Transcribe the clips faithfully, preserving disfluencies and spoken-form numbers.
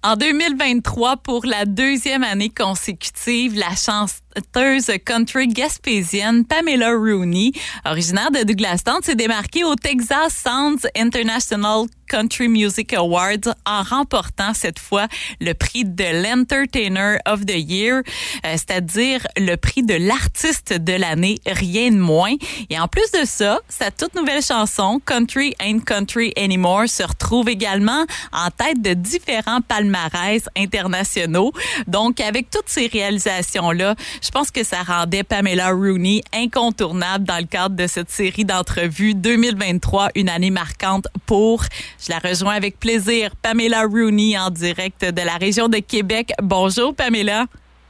En deux mille vingt-trois, pour la deuxième année consécutive, la chanteuse country gaspésienne Pamela Rooney, originaire de Douglastown, s'est démarquée au Texas Sounds International Country Music Awards en remportant cette fois le prix de l'Entertainer of the Year, euh, c'est-à-dire le prix de l'artiste de l'année, rien de moins. Et en plus de ça, sa toute nouvelle chanson, Country Ain't Country Anymore, se retrouve également en tête de différents palmarès internationaux. Donc, avec toutes ces réalisations-là, je pense que ça rendait Pamela Rooney incontournable dans le cadre de cette série d'entrevues deux mille vingt-trois, une année marquante pour... Je la rejoins avec plaisir. Pamela Rooney en direct de la région de Québec. Bonjour, Pamela.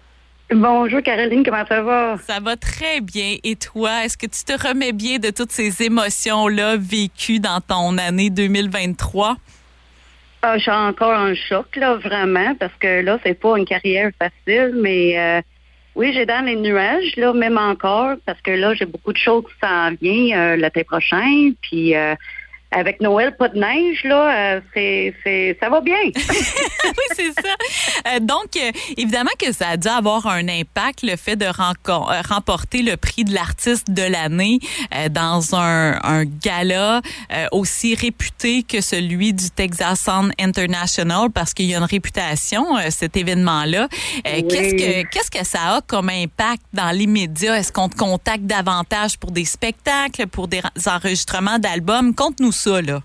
Bonjour, Caroline. Comment ça va? Ça va très bien. Et toi, est-ce que tu te remets bien de toutes ces émotions-là vécues dans ton année deux mille vingt-trois? Ah, je suis encore en choc, là, vraiment, parce que là, c'est pas une carrière facile, mais euh, oui, j'ai dans les nuages, là, même encore, parce que là, j'ai beaucoup de choses qui s'en viennent euh, l'été prochain, puis... Euh, Avec Noël, pas de neige, là, euh, c'est, c'est, ça va bien. Oui, c'est ça. Euh, donc, euh, évidemment que ça a dû avoir un impact, le fait de renco- euh, remporter le prix de l'artiste de l'année euh, dans un, un gala euh, aussi réputé que celui du Texas Sound International, parce qu'il y a une réputation, euh, cet événement-là. Euh, Oui. Qu'est-ce que, qu'est-ce que ça a comme impact dans les médias? Est-ce qu'on te contacte davantage pour des spectacles, pour des enregistrements d'albums? Conte-nous ça, là.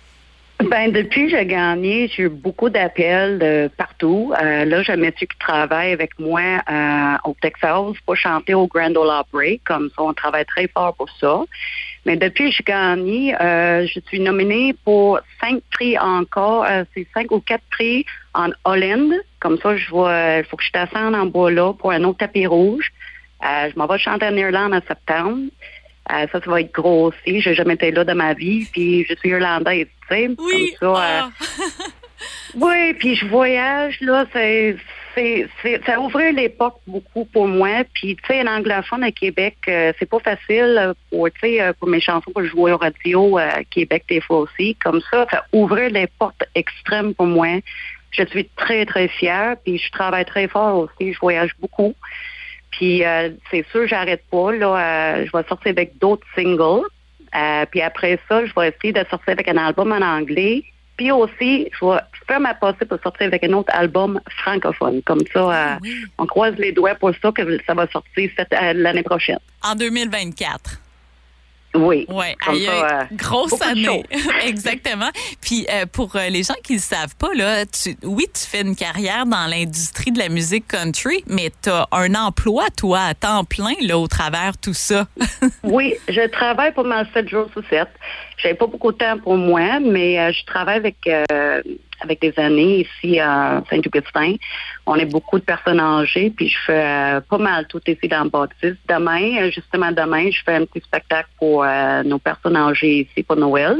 Ben, depuis que j'ai gagné, j'ai eu beaucoup d'appels de partout. Euh, là, j'ai un monsieur qui travaille avec moi euh, au Texas pour chanter au Grand Ole Opry. Comme ça, on travaille très fort pour ça. Mais depuis que j'ai gagné, euh, je suis nominée pour cinq prix encore. Euh, c'est cinq ou quatre prix en Hollande. Comme ça, je vois, il faut que je descende en bas là pour un autre tapis rouge. Euh, je m'en vais chanter en Irlande en septembre. Euh, ça, ça va être gros aussi. J'ai jamais été là de ma vie, puis je suis irlandaise, tu sais. Oui. Comme ça. Ah. Euh, oui, puis je voyage, là, c'est, c'est, c'est, ça a ouvert les portes beaucoup pour moi. Puis, tu sais, un anglophone à Québec, euh, c'est pas facile pour, tu sais, pour mes chansons pour jouer au radio à Québec des fois aussi. Comme ça, ça a ouvert les portes extrêmes pour moi. Je suis très, très fière, puis je travaille très fort aussi. Je voyage beaucoup. Puis euh, c'est sûr, j'arrête pas. Là, euh, je vais sortir avec d'autres singles. Euh, puis après ça, je vais essayer de sortir avec un album en anglais. Puis aussi, je vais faire ma possible pour sortir avec un autre album francophone. Comme ça, euh, oui. On croise les doigts pour ça que ça va sortir cette, euh, l'année prochaine. En deux mille vingt-quatre. Oui. Oui, aïe, ça, euh, grosse année. Exactement. Puis euh, pour euh, les gens qui ne savent pas, là, tu, oui, tu fais une carrière dans l'industrie de la musique country, mais tu as un emploi, toi, à temps plein, là, au travers de tout ça. Oui, je travaille pas mal sept jours sur sept. J'avais pas beaucoup de temps pour moi, mais euh, je travaille avec euh, avec des années ici à Saint-Augustin. On est beaucoup de personnes âgées, puis je fais euh, pas mal tout ici dans le bâtisse. Demain, justement demain, je fais un petit spectacle pour euh, nos personnes âgées ici pour Noël.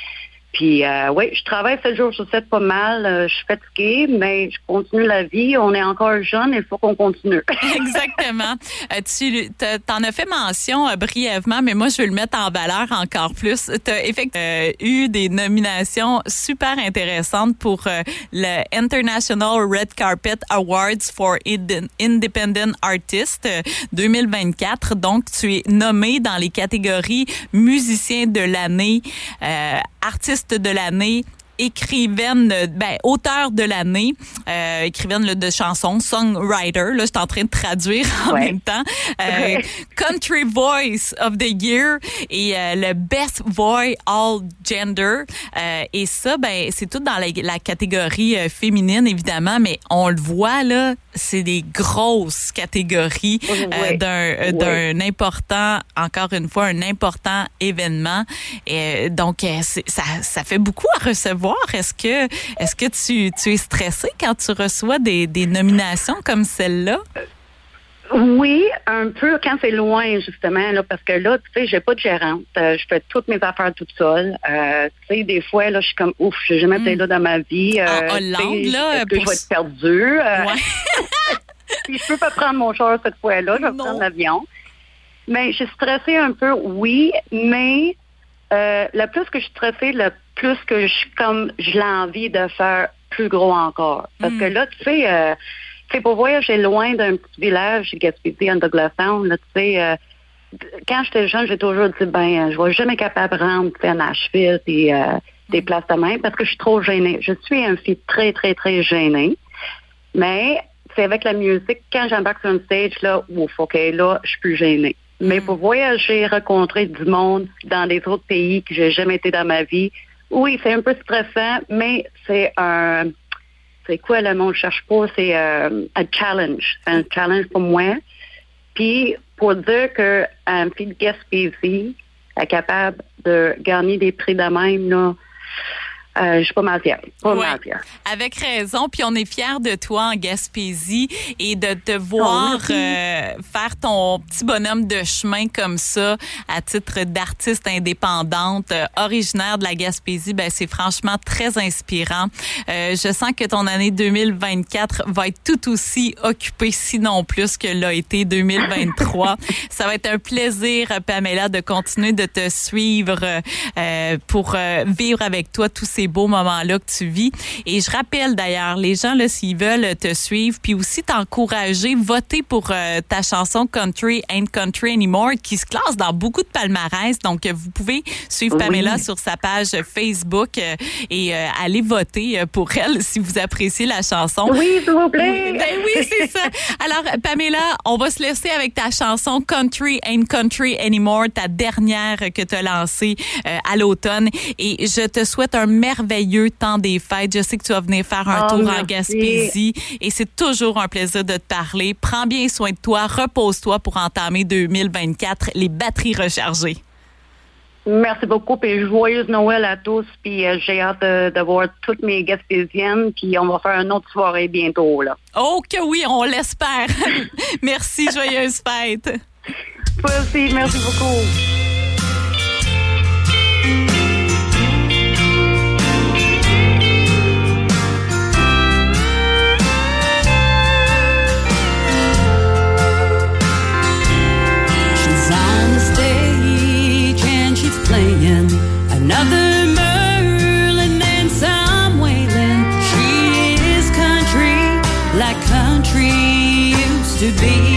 Puis, euh, oui, je travaille sept jours sur sept pas mal. Euh, je suis fatiguée, mais je continue la vie. On est encore jeune, il faut qu'on continue. Exactement. Euh, tu t'en as fait mention euh, brièvement, mais moi, je veux le mettre en valeur encore plus. Tu as effectivement euh, eu des nominations super intéressantes pour euh, le International Red Carpet Awards for Independent Artists euh, deux mille vingt-quatre. Donc, tu es nommé dans les catégories musicien de l'année, euh, artiste de l'année, écrivaine, ben, auteur de l'année, euh, écrivaine là, de chansons, songwriter, là, je suis en train de traduire en ouais. même temps, euh, Country Voice of the Year et euh, le Best Voice All Gender. Euh, et ça, ben, c'est tout dans la, la catégorie euh, féminine, évidemment, mais on le voit, là, c'est des grosses catégories euh, oui. d'un, oui. d'un important, encore une fois, un important événement. Et, donc, c'est, ça, ça fait beaucoup à recevoir. Est-ce que, est-ce que tu, tu es stressé quand tu reçois des, des nominations comme celle-là? Oui, un peu quand c'est loin, justement, là, parce que là, tu sais, j'ai pas de gérante. Euh, je fais toutes mes affaires toute seule. Euh, tu sais, des fois, là, je suis comme, ouf, j'ai jamais été mm. là dans ma vie. Euh, en Hollande, là? Est-ce que pour... je vais être perdue? Euh, ouais. Puis je peux pas prendre mon char cette fois-là, je vais non. prendre l'avion. Mais je suis stressée un peu, oui, mais euh, le plus que je suis stressée, le plus que je suis comme, j'ai l'envie de faire plus gros encore. Parce mm. que là, tu sais, euh, tu sais, pour voyager loin d'un petit village, Gaspésie, en Douglas Sound, là, tu sais, euh, quand j'étais jeune, j'ai toujours dit, ben, je ne vais jamais capable de rendre, tu sais, à Nashville, puis euh, des mm. places de même, parce que je suis trop gênée. Je suis une fille très, très, très gênée. Mais c'est avec la musique, quand j'embarque sur une stage, là, ouf, OK, là, je suis plus gênée. Mais pour voyager, rencontrer du monde dans des autres pays que j'ai jamais été dans ma vie, oui, c'est un peu stressant, mais c'est un... C'est quoi le mot que je cherche pas? C'est euh, un challenge. C'est un challenge pour moi. Puis, pour dire qu'un fille de Gaspésie est capable de gagner des prix de même, là, Euh, je suis pas mal fière. Pas ouais, mal fière. Avec raison. Puis on est fiers de toi en Gaspésie et de te voir oh, euh, faire ton petit bonhomme de chemin comme ça à titre d'artiste indépendante, euh, originaire de la Gaspésie. Ben c'est franchement très inspirant. Euh, je sens que ton année deux mille vingt-quatre va être tout aussi occupée, sinon plus que l'a été deux mille vingt-trois. Ça va être un plaisir, Pamela, de continuer de te suivre euh, pour euh, vivre avec toi tous ces beaux moments-là que tu vis. Et je rappelle d'ailleurs, les gens, là, s'ils veulent te suivre, puis aussi t'encourager, voter pour euh, ta chanson Country Ain't Country Anymore, qui se classe dans beaucoup de palmarès. Donc, vous pouvez suivre Pamela oui. sur sa page Facebook euh, et euh, aller voter pour elle si vous appréciez la chanson. Oui, s'il vous plaît. Ben oui, c'est ça. Alors, Pamela, on va se laisser avec ta chanson Country Ain't Country Anymore, ta dernière que tu as lancée euh, à l'automne. Et je te souhaite un merveilleux temps des fêtes. Je sais que tu vas venir faire un oh, tour merci. en Gaspésie et c'est toujours un plaisir de te parler. Prends bien soin de toi, repose-toi pour entamer deux mille vingt-quatre, les batteries rechargées. Merci beaucoup et joyeuse Noël à tous. Puis euh, j'ai hâte de, de voir toutes mes Gaspésiennes. Puis on va faire une autre soirée bientôt là. Oh que oui, on l'espère. Merci, joyeuse fête. Toi aussi, merci beaucoup. Playing another Merlin and some Waylon. She is country like country used to be.